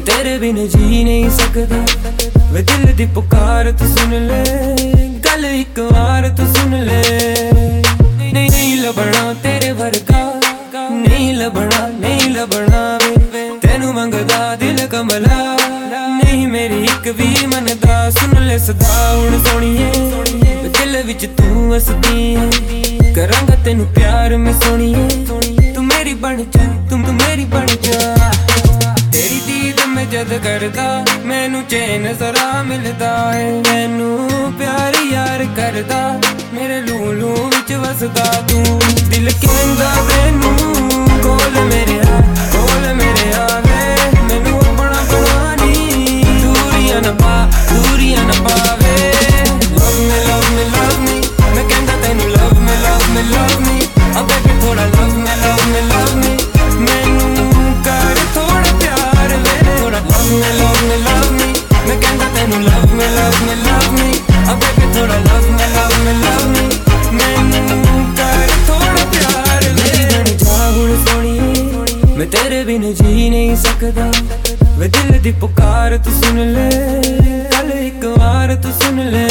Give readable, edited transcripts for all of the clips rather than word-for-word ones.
तेरे बिन जी नहीं सकदा। वे दिल दी पुकार तू सुन ले, गल एक बार तू सुन ले। नहीं लभना तेरे वर्गा, नहीं लभना नहीं लभना वे तेनू मंगदा दिल कमला। नहीं मेरी एक भी मनदा, सुन ले सदा हुण सोणीए दिल विच तू वसदी है। करांगा तेनू प्यार मैं सोणीए, तू मेरी बन जा, तू मेरी बन जा। तेरी दीद मैं जद करदा मैनू चैन जरा मिलदा है। मैनू प्यार यार करदा मेरे लूलू विच वसदा तू। दिल कहंदा मैनू कोल मेरे आ, कोल मेरे आवे। मैनू अपना बनानी दूरियां न पा, दूरियां न पावे। Love me, love me, love me, मैं कहंदा तैनू love me, love me, love me। अब बेबी थोड़ा love me, love me, love me। मैनू कर थोड़ा प्यार मेरे, थोड़ा love me, love me, love me। मैं कहंदा तैनू love me, love me, love me। अब बेबी थोड़ा love me, love me, love me। मैनू कर थोड़ा प्यार मेरे। बन जा हुण सोणीए मैं तेरे बिन जी नहीं सकदा। वे दिल दी पुकार तू सुन ले, गल एक बार तू सुन ले।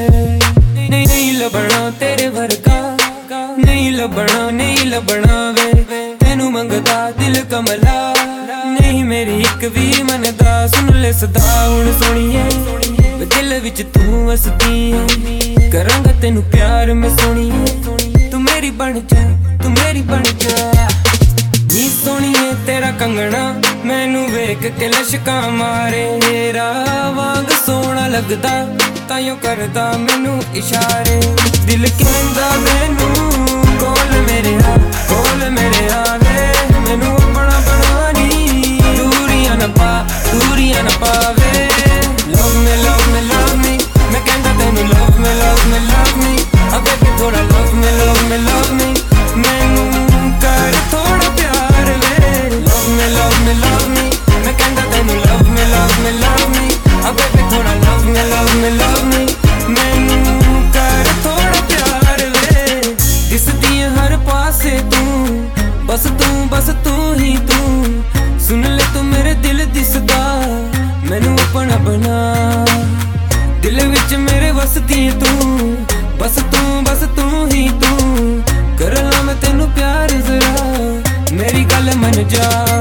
नहीं लभना तेरे वर्गा, नहीं लभना नहीं लभना वे तेनू मंगदा दिल कमला। नहीं मेरी एक भी मनदा, सुन ले सदा हुण सोणीए वे दिल विच तू वसदी है। करांगा तेनू प्यार मैं सोणीए, तू मेरी बन जा, तू मेरी बन जा। नी सोणीए तेरा कंगना मैनू वेख के लशका मारे। तेरा वांग सोहना लगदा ताइयों करदा मैनू इशारे। दिल कहंदा मैनू कोल मेरे आ, कोल मेरे आवे। मैनू अपना बनानी दूरियां न पा, दूरियां न पावे। Love me, love me, love me, मैं कहंदा तैनू love me, love me, love me। अब बेबी थोड़ा love me, love me, love me। मैनू कर थोड़ा प्यार मेरे। Love me, love me, love me, मैं कहंदा तैनू love me, love me, love me। अब बेबी थोड़ा love me, love me, love me। मैनू कर थोड़ा प्यार मेरे। दिसदी हर पासे तू, बस तू ही तू। सुन ले तू मेरे दिल दिसदा, मैनू अपना बना। दिल विच मेरे वसदी तू, बस तू ही तू। कर ला मैं तेनू प्यार जरा, मेरी गल मन जा।